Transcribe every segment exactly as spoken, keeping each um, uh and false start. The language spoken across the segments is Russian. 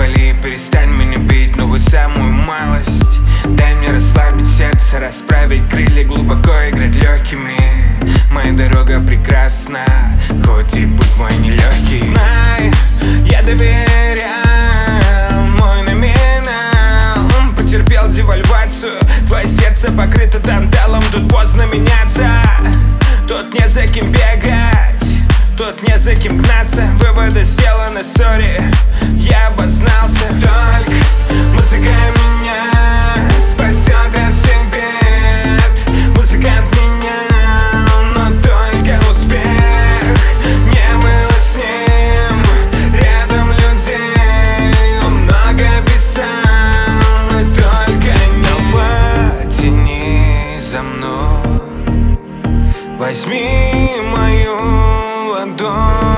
отвали, перестань меня бить, но хоть самую малость. Дай мне расслабить сердце, расправить крылья, глубоко играть легкими. Моя дорога прекрасна, хоть и путь мой нелегкий. Знай, я доверял мой номинал, потерпел девальвацию, твое сердце покрыто танталом. Тут поздно меняться, тут не за кем бегать, тут не за кем гнаться. Выводы сделаны, сори, я обознался. Только музыка меня спасет от всех бед. Музыкант менял, но только успех не было с ним рядом людей. Он много писал, и только не. Потяни за мной, возьми мою ладонь.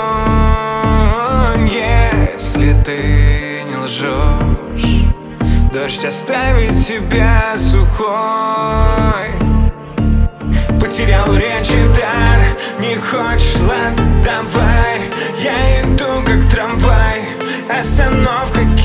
Если ты не лжешь, дождь оставит тебя сухой. Потерял речь и дар, не хочешь, ладно, давай. Я иду как трамвай, остановка.